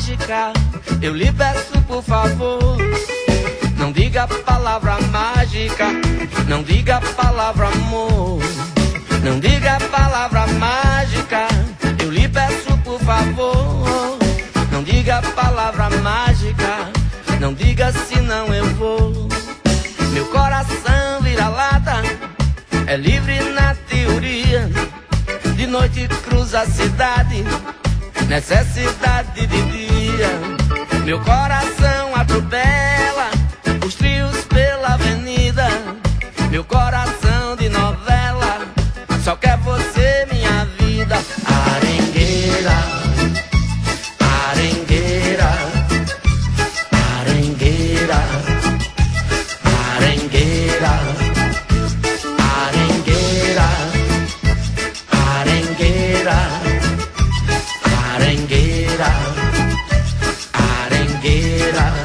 mágica, eu lhe peço por favor. Não diga a palavra mágica, não diga a palavra amor. Não diga a palavra mágica, eu lhe peço por favor. Não diga a palavra mágica, não diga senão eu vou. Meu coração vira lata, é livre na teoria. De noite cruza a cidade, necessidade de dia. Meu coração atropela os trios pela avenida. Meu coração de novela só quer você, minha vida. Arengueira, arengueira, arengueira, arengueira, arengueira, arengueira, arengueira, arengueira.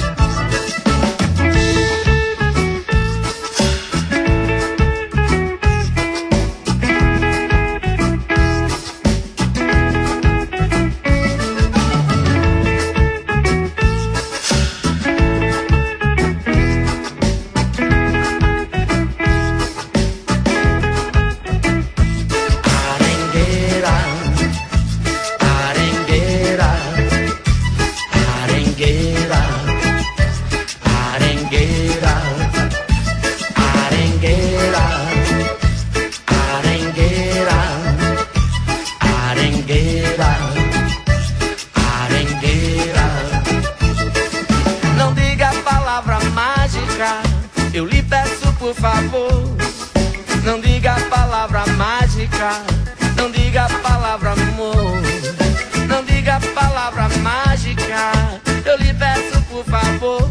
Não diga a palavra mágica, eu lhe peço por favor. Não diga a palavra mágica, não diga a palavra amor. Não diga a palavra mágica, eu lhe peço por favor.